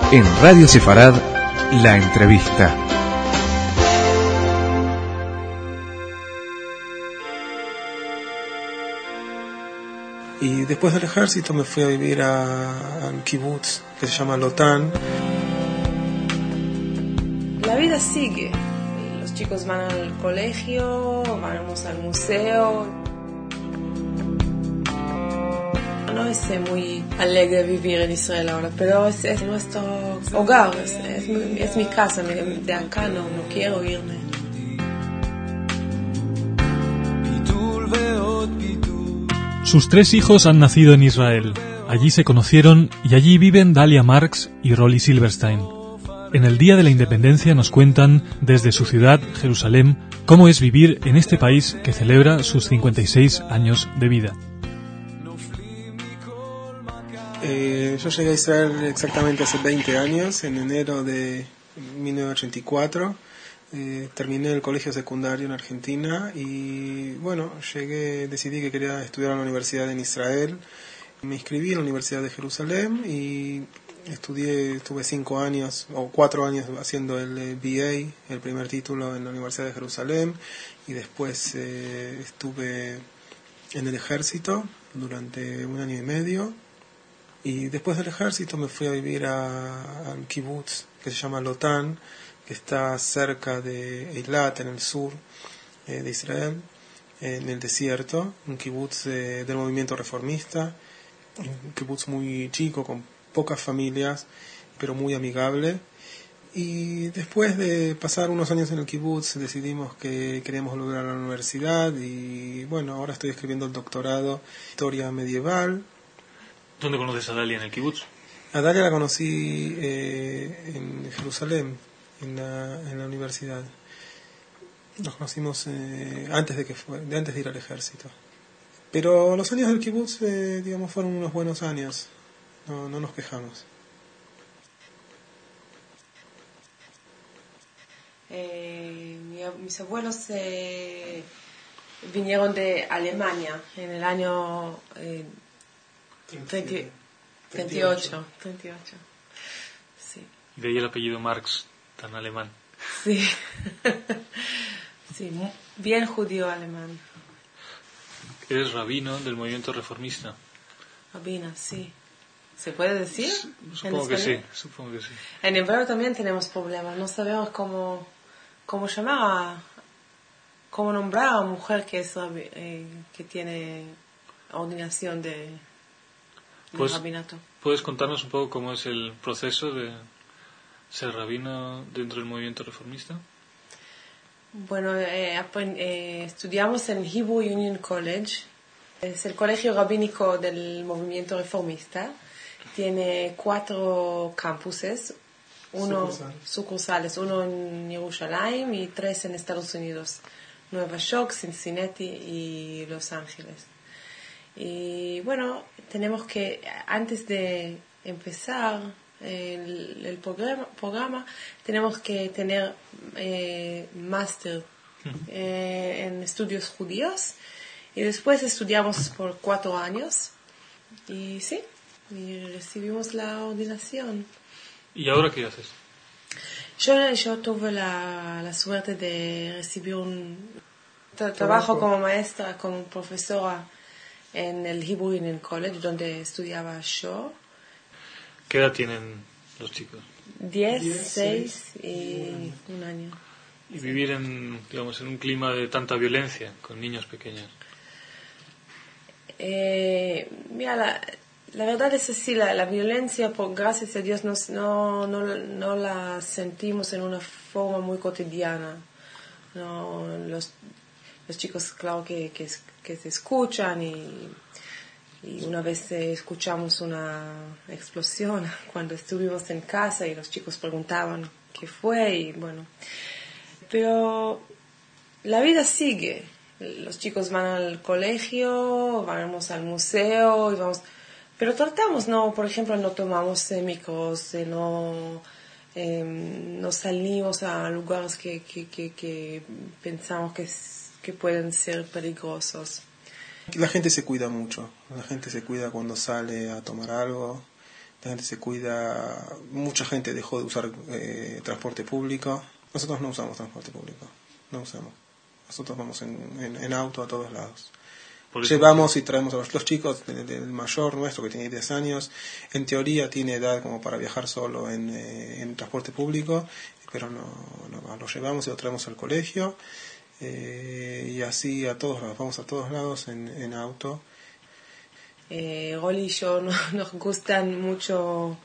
En Radio Sefarad, la entrevista. Y después del ejército me fui a vivir al kibutz, que se llama Lotan. La vida sigue. Los chicos van al colegio, vamos al museo. No es muy alegre vivir en Israel ahora, pero es nuestro hogar, es mi casa. De acá no quiero irme. Sus 3 hijos han nacido en Israel. Allí se conocieron y allí viven Dalia Marx y Rolly Silberstein. En el Día de la Independencia nos cuentan, desde su ciudad, Jerusalén, cómo es vivir en este país que celebra sus 56 años de vida. Yo llegué a Israel exactamente hace 20 años, en enero de 1984. Terminé el colegio secundario en Argentina y bueno, decidí que quería estudiar en la universidad en Israel. Me inscribí en la Universidad de Jerusalén y estuve 5 años o 4 años haciendo el BA, el primer título en la Universidad de Jerusalén, y después estuve en el ejército durante 1 año y medio. Y después del ejército me fui a vivir al kibutz, que se llama Lotan, que está cerca de Eilat, en el sur de Israel, en el desierto, un kibutz del movimiento reformista, un kibutz muy chico, con pocas familias, pero muy amigable. Y después de pasar unos años en el kibutz, decidimos que queríamos volver a la universidad y bueno, ahora estoy escribiendo el doctorado en Historia Medieval. ¿Dónde conoces a Dalia? ¿En el kibutz? A Dalia la conocí en Jerusalén, en la universidad. Nos conocimos antes de ir al ejército. Pero los años del kibutz, fueron unos buenos años. No nos quejamos. Mis abuelos vinieron de Alemania en el año 38. Sí. De ahí el apellido Marx, tan alemán. Sí. Sí, bien judío alemán. ¿Eres rabino del movimiento reformista? Rabina, sí. ¿Se puede decir? Supongo que sí. En hebreo también tenemos problemas. No sabemos cómo nombrar a una mujer que tiene ordenación de rabinato. ¿Puedes contarnos un poco cómo es el proceso de ser rabino dentro del movimiento reformista? Bueno, estudiamos en Hebrew Union College. Es el colegio rabínico del movimiento reformista. Tiene 4 campuses, sucursales, 1 en Jerusalén y 3 en Estados Unidos, Nueva York, Cincinnati y Los Ángeles. Y bueno, tenemos que, antes de empezar el programa, tenemos que tener máster en estudios judíos, y después estudiamos por 4 años y sí, y recibimos la ordenación. ¿Y ahora qué haces? Yo tuve la suerte de recibir un trabajo como maestra, como profesora en el Hebrew Union College, donde estudiaba yo. ¿Qué edad tienen los chicos? 10, 6 y 1 año. Y vivir en un clima de tanta violencia con niños pequeños. Mira, la verdad es así, la violencia, por gracias a Dios, no la sentimos en una forma muy cotidiana. No, los chicos, claro que se escuchan, y una vez escuchamos una explosión cuando estuvimos en casa y los chicos preguntaban qué fue, y bueno, pero la vida sigue. Los chicos van al colegio, vamos al museo y pero tratamos, por ejemplo, no tomamos micros, no salimos a lugares que pensamos que pueden ser peligrosos. La gente se cuida mucho, la gente se cuida cuando sale a tomar algo, la gente se cuida, mucha gente dejó de usar transporte público. Nosotros no usamos transporte público, no usamos. Nosotros vamos en auto a todos lados. Llevamos y traemos a los chicos del mayor nuestro, que tiene 10 años, en teoría tiene edad como para viajar solo en transporte público, pero no lo llevamos y lo traemos al colegio, y así a todos lados, vamos a todos lados en auto. Rolly y yo nos gusta mucho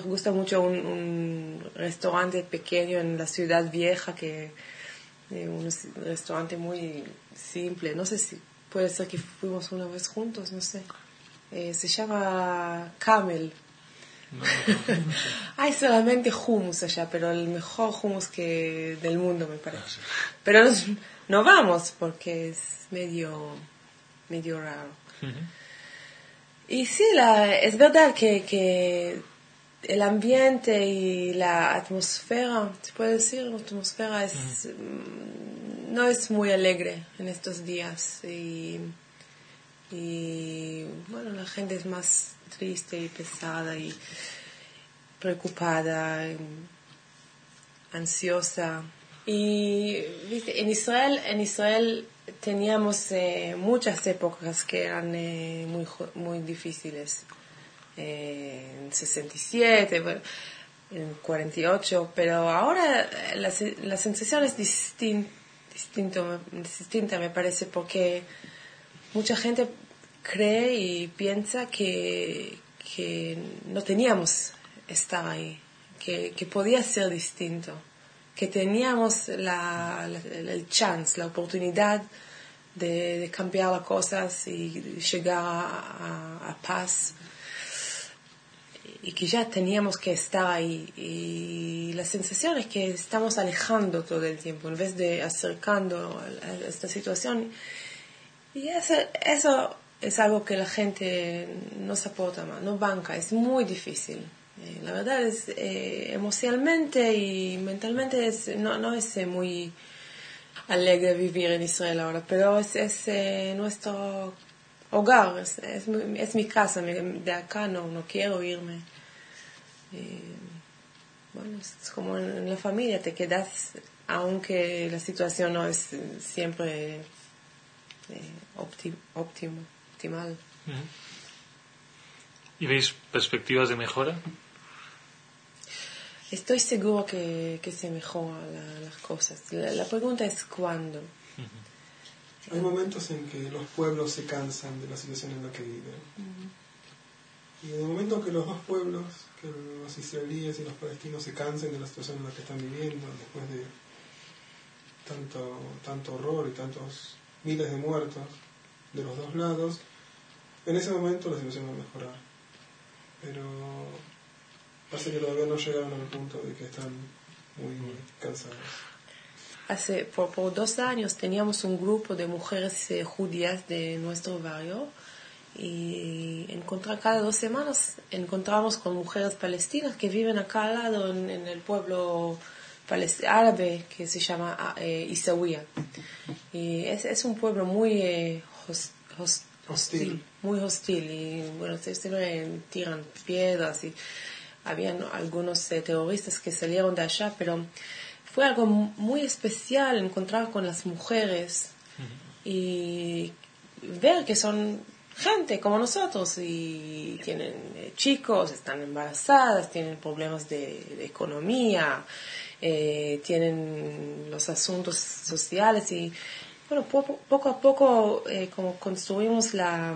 un restaurante pequeño en la ciudad vieja, un restaurante muy simple, no sé si puede ser que fuimos una vez juntos, no sé. Se llama Camel. No. Hay solamente hummus allá, pero el mejor hummus del mundo, me parece. Pero no vamos porque es medio raro. Y sí, es verdad que el ambiente y la atmósfera, se puede decir, la atmósfera no es muy alegre en estos días. Y bueno, la gente es más triste y pesada y preocupada, y ansiosa. Y ¿viste? En Israel teníamos muchas épocas que eran muy difíciles. En 67, bueno, en 48, pero ahora la sensación es distinta, me parece, porque mucha gente cree y piensa que no teníamos estar ahí, que podía ser distinto, que teníamos el chance, la oportunidad de cambiar las cosas y llegar a paz, y que ya teníamos que estar ahí. Y la sensación es que estamos alejando todo el tiempo en vez de acercando a esta situación, y eso es algo que la gente no soporta más, no banca, es muy difícil. La verdad es emocionalmente y mentalmente no es muy alegre vivir en Israel ahora, pero es nuestro hogar, es mi casa, de acá no quiero irme. Bueno, es como en la familia, te quedas aunque la situación no es siempre optimal. ¿Y veis perspectivas de mejora? Estoy seguro que se mejoran las cosas. La pregunta es ¿cuándo? Hay momentos en que los pueblos se cansan de la situación en la que viven. Y en el momento que los dos pueblos, que los israelíes y los palestinos, se cansen de la situación en la que están viviendo, después de tanto horror y tantos miles de muertos de los dos lados, en ese momento la situación va a mejorar. Pero parece que todavía no llegaron al punto de que están muy cansados. Por 2 años teníamos un grupo de mujeres judías de nuestro barrio, y cada 2 semanas encontramos con mujeres palestinas que viven acá al lado en el pueblo árabe que se llama Isawiya. Y es un pueblo muy hostil, muy hostil, y bueno, se tiran piedras, y habían algunos terroristas que salieron de allá, pero fue algo muy especial encontrar con las mujeres y ver que son gente como nosotros, y tienen chicos, están embarazadas, tienen problemas de economía, tienen los asuntos sociales, y bueno, poco a poco como construimos la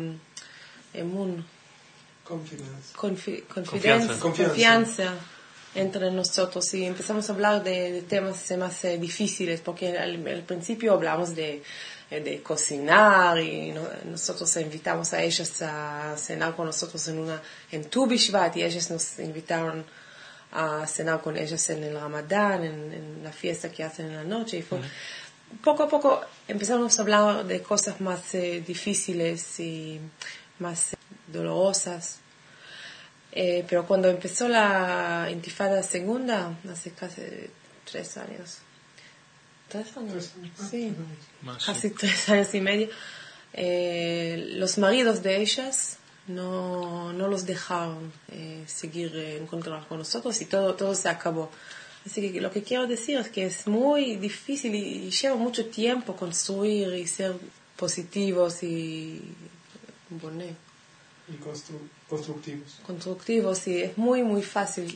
confianza entre nosotros, y empezamos a hablar de temas más difíciles, porque al principio hablamos de cocinar, y nosotros invitamos a ellas a cenar con nosotros en Tu Bishvat, y ellas nos invitaron a cenar con ellas en el Ramadán, en la fiesta que hacen en la noche, y poco a poco empezamos a hablar de cosas más difíciles y más dolorosas. Pero cuando empezó la intifada segunda, hace casi 3 años. 3 años, sí, casi 3 años y medio, los maridos de ellas no los dejaron seguir encontrar con nosotros y todo se acabó. Así que lo que quiero decir es que es muy difícil y lleva mucho tiempo construir y ser positivos y constructivos, y es muy fácil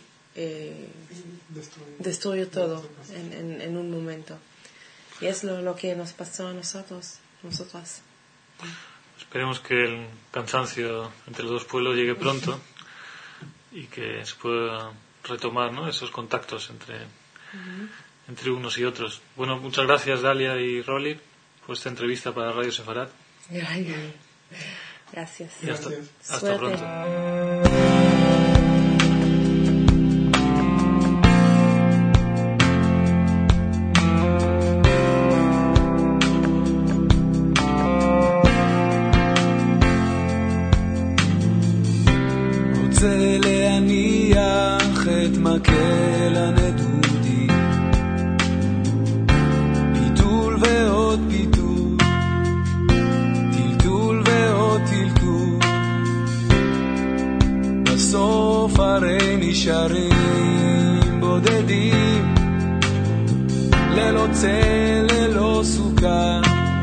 destruir todo en un momento. Y es lo que nos pasó a nosotras. Esperemos que el cansancio entre los dos pueblos llegue pronto y que se pueda retomar, ¿no?, esos contactos entre unos y otros. Bueno, muchas gracias, Dalia y Rolly, por esta entrevista para Radio Sefarad. Gracias. Y hasta pronto. רוצה להניח את מקל הנדודי, פיתול ועוד פיתול, טלטול ועוד טלטול, בסוף הרי נשארים בודדים, ללא צל ללא סוכה,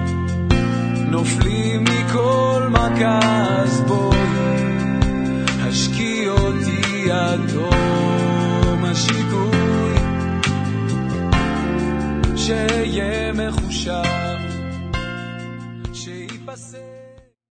נופלים מכל מכה, אז בואי השקיע אותי עד תום השיגוי, שיהיה מחושב, שיפסק